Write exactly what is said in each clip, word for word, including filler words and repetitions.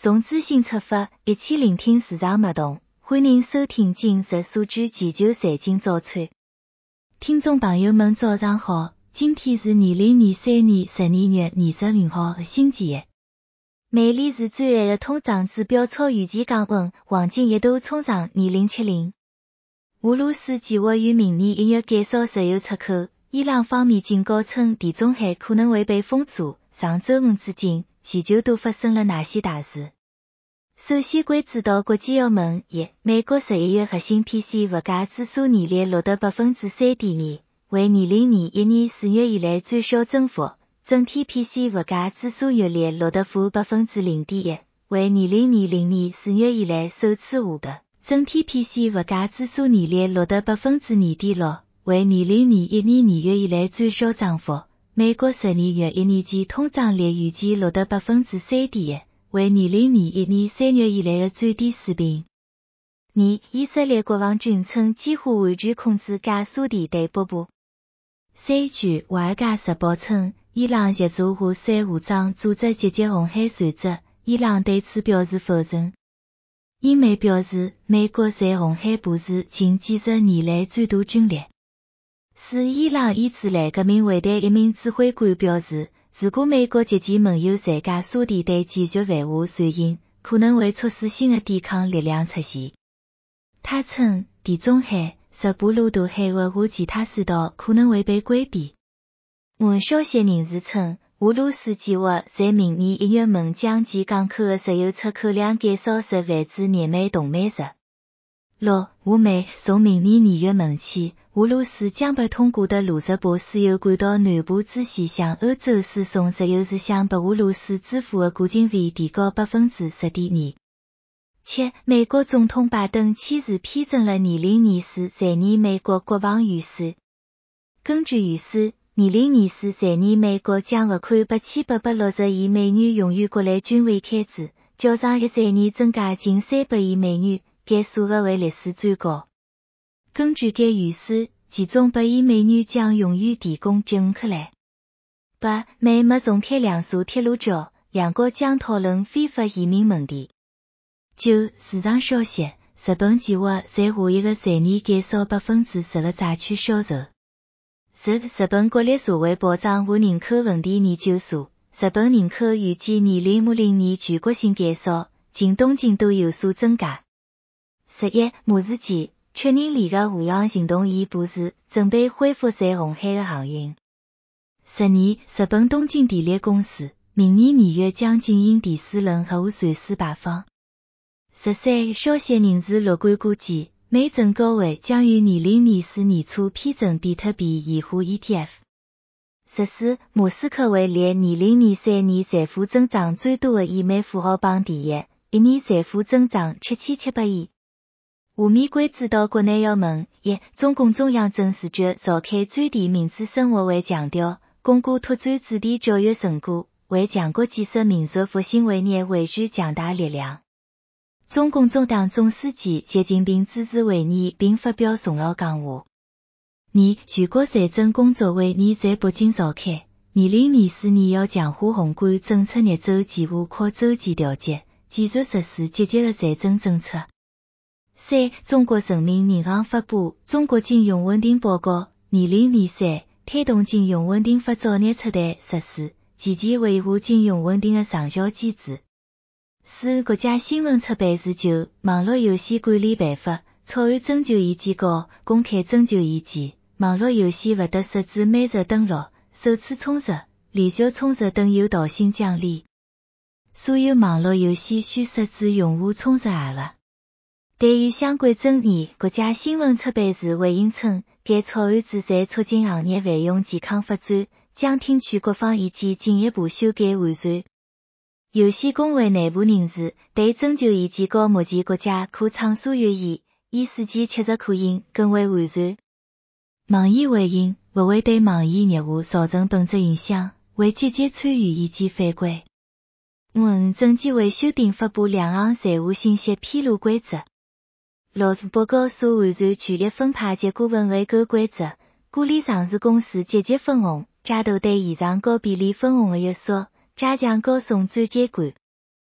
从资讯出发，一起聆听市场脉动。欢迎收听今日数据全球财经早餐。听众朋友们早上好，今天是二零二三年十二月二十五号的星期一。美联储最后的通胀指标超预期降温，黄金一度冲上二零七零。俄罗斯计划于明年一月减少石油出口，伊朗方面警告称地中海可能会被封锁。上周五至今，全球都发生了哪些大事？首先关注到国际要闻：一、美国十一月核心 P C 物价指数年率录得 百分之三点二， 为二零二一年四月以来最小增幅。整体 P C 物价指数月率录得负 百分之零点一， 为二零二零年四月以来首次下跌。整体 P C 物价指数年率录得 百分之二点六， 为二零二一年二月以来最小涨幅。美国十二月一年期通胀率预计录得 百分之三点一， 为二零二一年三月以来的最低水平。二、以色列国防军称几乎完全控制加沙地带北部。三、据外界日报称，伊朗协助哈塞武装组织袭击红海船只，伊朗对此表示否认。英媒表示，美国在红海部署近几十年来最大军力。四、伊朗伊斯兰革命卫队一名指挥官表示，如果美国接见盟友在加沙地带继续犯下罪行，可能会促使新的抵抗力量出现。他称，地中海、十波罗的海和其他水道可能会被关闭。按消息人士称，俄罗斯计划在明年一月末将其港口的石油出口量减少十万至廿万吨每日。六、俄媒从明年二月末起，俄罗斯将不通过的卢什波石油管道南部支线向欧洲输送石油时向被俄罗斯支付的过境费提高 百分之十点二。七、美国总统拜登签字批准了二零二四财年美国国防预算。根据预算，二零二四财年美国将拨款八千八百六十亿美元用于国内军备开支，较上一财年增加近三百亿美元，该数额为历史最高。根据该预算，其中百亿美元将用于提供吉乌克兰。八、美墨重开两座铁路桥，两国将讨论非法移民问题。九、市场消息：日本计划在下一个财年减少 百分之十 的债券销售。日日本国立社会保障和人口问题研究所，日本人口预计二零五零年全国性减少，近东京都有所增加。十一、马士基确认里的护航行动仪部署，准备恢复在红海的航运。十二、日本东京电力公司明年二月将进行第四轮核污水水排放。十三、消息人士乐观估计，美证交会将于二零二四年初批准比特币现货 E T F。十四、马斯克位列二零二三年财富增长最多的以美富豪榜第一，一年财富增长七千七百亿。下面关注到国内要闻：一、中共中央政治局召开专题民主生活会，强调巩固拓展子弟教育成果，为强国建设民族复兴伟业汇聚强大力量。中共中党总书记习近平主持会议并发表重要讲话。二、全国财政工作会议在北京召开，二零二四年要强化宏观政策逆周期和跨周期调节，继续实施积极的财政政策。三、中国人民银行发布《中国金融稳定报告二零二三》，推动金融稳定法早日出台实施，健全维护金融稳定的长效机制。四、国家新闻出版社就《网络游戏管理办法》草案征求意见稿公开征求意见，网络游戏不得设置每日登录、首次充值、连续充值等诱导性奖励。所有网络游戏需设置用户充值额了。对于相关争议，国家新闻出版社回应称，该草案旨在促进行业繁荣健康发展，将听取各方意见进一步修改完善。游戏工会内部人士对征求意见稿目前国家可畅所欲言，意思间切实可行，更为完善。网易回应，不会对网易业务造成本质影响，会积极参与意见反馈。五、证监会修订发布两行财务信息披露规则。六、报告书完善权力分派及股份回购规则，鼓励上市公司积极分红，加大对现场高比例分红的约束，加强高送转监管。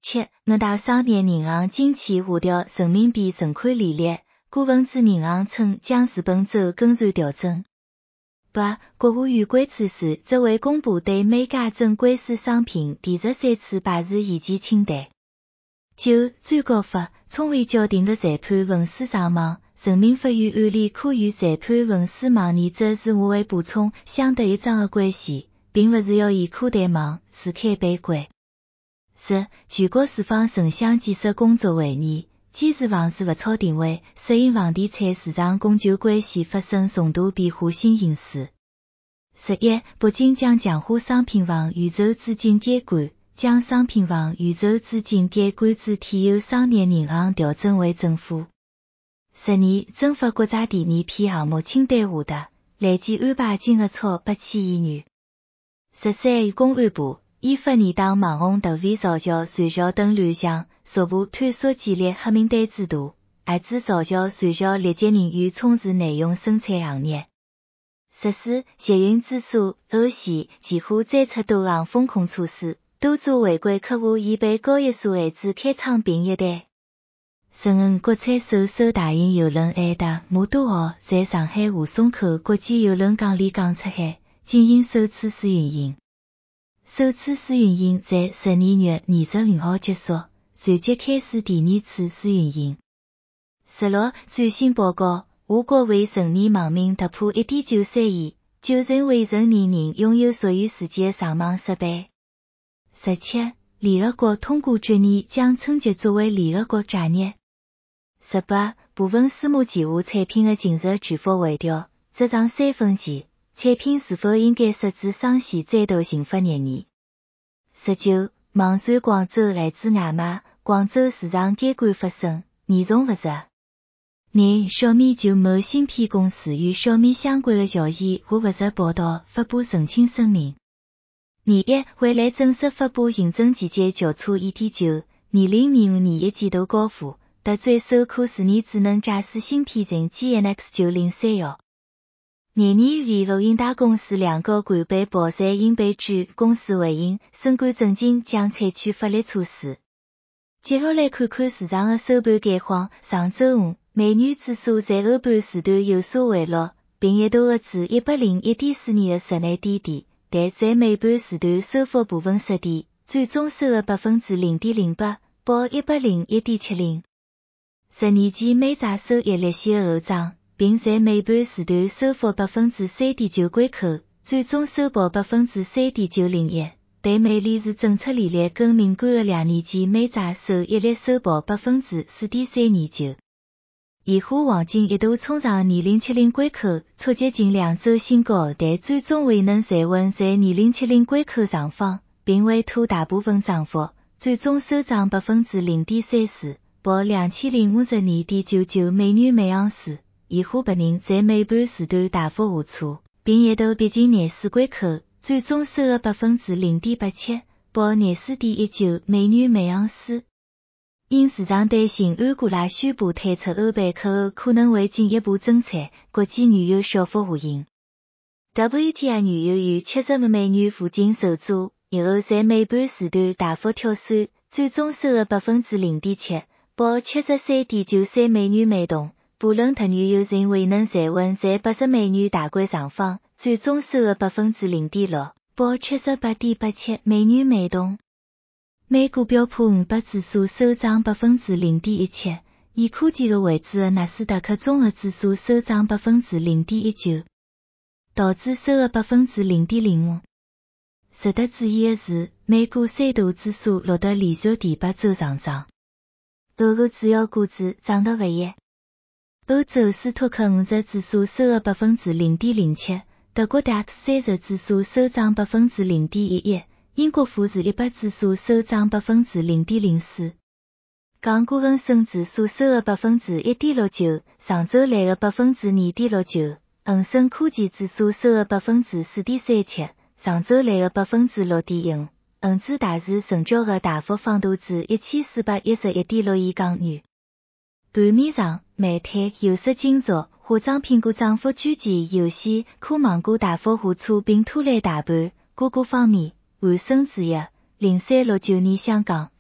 七、五大商业银行近期下调人民币存款利率，股份制银行称将资本走跟随调整。八、国务院规制司则会公布对美加正规水商品第十三次排除意见清单。九、最高法从未校订的裁判文书上网，人民法院案例可与裁判文书网原则是无为补充相得益彰的关系，并不是要以可淡网是开被关。十、全国住房城乡建设工作会议坚持房市不超定位，适应房地产市场供求关系发生重大变化新形势。十一、北京将强化商品房预售资金监管，将商品房预售资金监管主体由商业银行调整为政府。十二、增发国家第二批项目清单下达，累计安排金额超八千亿元。十三、公安部依法严打网红特别造谣传销等乱象，逐步探索建立黑名单制度，遏制造谣传销劣迹人员从事内容生产行业。十四、捷运指数欧线计划推出多项风控措施，督促违规客户已被交易所限制开仓并一单。十五、国产首艘大型邮轮爱达摩多号在上海沪松口国际邮轮港离港出海，进行首次试运营。首次试运营在十二月二十五号结束，随即开始第二次试运营。十六、最新报告，我国未成年网民突破 一点九三亿，九成未成年人拥有属于自己的上网设备。十七、联合国通过决议将春节作为联合国假日。十八、部分私募计划产品的净值全部回调，折涨三分钱，产品是否应该设置上线再度引发热议。十九、网传广州来自外卖，广州市场监管发生，严重不实。廿、小米就某芯片公司与小米相关的谣言或不实报道发布澄清声明。廿一、未来正式发布行政季节交叉 二点九， 二零二五年一季度交付，搭载首颗十年智能驾驶芯片型 G N X 九零三一。廿二、vivo 英达公司两个官被曝晒应被拘，公司回应，深感震惊，将采取法律措施。接下来看看市场的收盘概况。上周五，美元指数在后半时段有所回落，并一度压至一百零一点四年的室内低点，但在尾盘时段收复部分失地，最终收了 百分之零点零八， 报一百零一点七零。十年期美债收益利息的后涨，并在尾盘时段收复 百分之三点九 关口，最终收报 百分之三点九零一。对美联储政策利率更敏感的两年期美债收益率收报 百分之四点三二九。现货黄金一度冲上二零七零关口，触及近两周新高，但最终未能站稳在二零七零关口上方，并未吐大部分涨幅，最终收涨 百分之零点三四，报两千零五十二点九九美元每盎司。现货白银在尾盘时段大幅下挫，并一度逼近廿四关口，最终收了 百分之零点八七，报廿四点一九美元每盎司。因市场担心安哥拉宣布退出欧佩克后可能会进一步增产，国际原油小幅下行。W T I 原油于七十五美元附近受阻，以后在尾盘时段大幅跳水，最终收了 百分之零点七，报七十三点九三美元每桶。布伦特原油仍未能站稳在八十美元大关上方，最终收了 百分之零点六，报七十八点八七美元每桶。美股标普五百指数收涨 百分之零点一七， 以科技的为主的纳斯达克综合指数收涨 百分之零点一九， 道指收了 百分之零点零五。值得注意的是，美股三大指数录得连续第八周上涨。欧洲主要股指涨得不一。欧洲斯托克五十指数收了 百分之零点零七， 德国 D A X 三十指数收涨 百分之零点一一，英国富时一百指数收涨 百分之零点零四， 港股恒生指数收了 百分之一点六九， 上周来的 百分之二点六九， 恒生科技指数收了 百分之四点三七， 上周来的 百分之六点一五， 恒指大市成交额大幅放大至一千四百一十一点六亿港元。盘面上，煤炭、有色金属、化妆品股涨幅居前，游戏、科网股大幅下挫并拖累大盘。个股方面，恒生制药、零三六九年香港、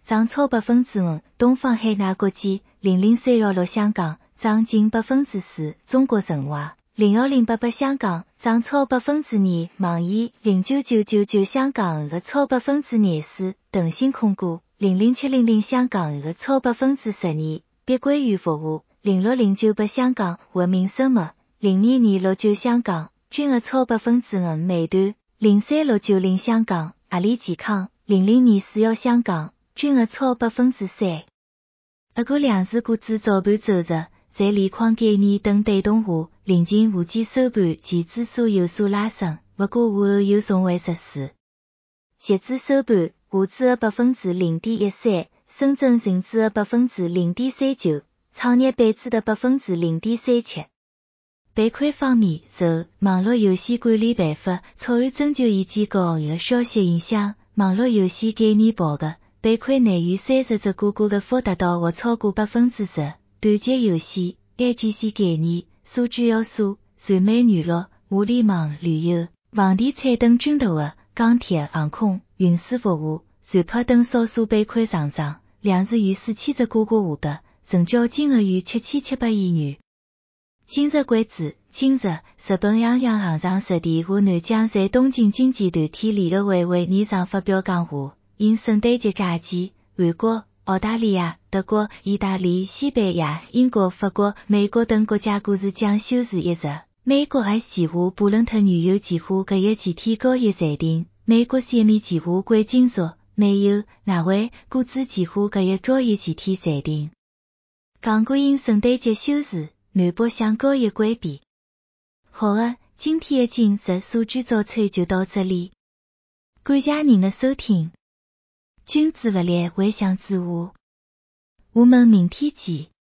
涨超百分之五，东方海外国际零零三一六香港涨近百分之四，中国神话零二零八八香港涨超百分之二，网易零九九九九香港额超百分之廿四，腾讯控股零零七零零香港额超百分之十二，碧桂园服务零六零九八香港，文明生物零二二六九香港均额超百分之五，美团零三六九零香港，阿里健康零零二四一香港均额超百分之三。不过两市股指早盘走弱，在锂矿概念等带动下，临近沪指收盘前指数有所拉升，不过午后又重回弱势。截至收盘，沪指额百分之零点一三，深圳成指额百分之零点三九，创业板指的百分之零点三七。板块方面，受网络游戏管理办法草案征求意见稿后的消息影响，网络游戏概念报的板块内有三十只股价的幅达到或超过百分之十，团结游戏、I G C 概念、数据要素、传媒娱乐、互联网、旅游、房地产等均投的钢铁、航空、运输服务、船舶等少数板块上涨，两市逾四千只股价下跌，成交金额逾七千七百亿元。今日关注，今日日本央行行长石田和南江在东京经济团体联合会会议上发表讲话，因圣诞节假期，韩国、澳大利亚、德国、意大利、西班牙、英国、法国、美国等国家股市将休市一日。美国还计划布伦特原油期货隔夜几天交易暂停，美国 C M E 期货贵金属、煤油、外汇股指期货隔夜交易几天暂停。港股因圣诞节休市，南北向交易关闭。好的，今天的今日数据早餐就到这里，感谢您的收听。君子不立，外向之物，我们明天见。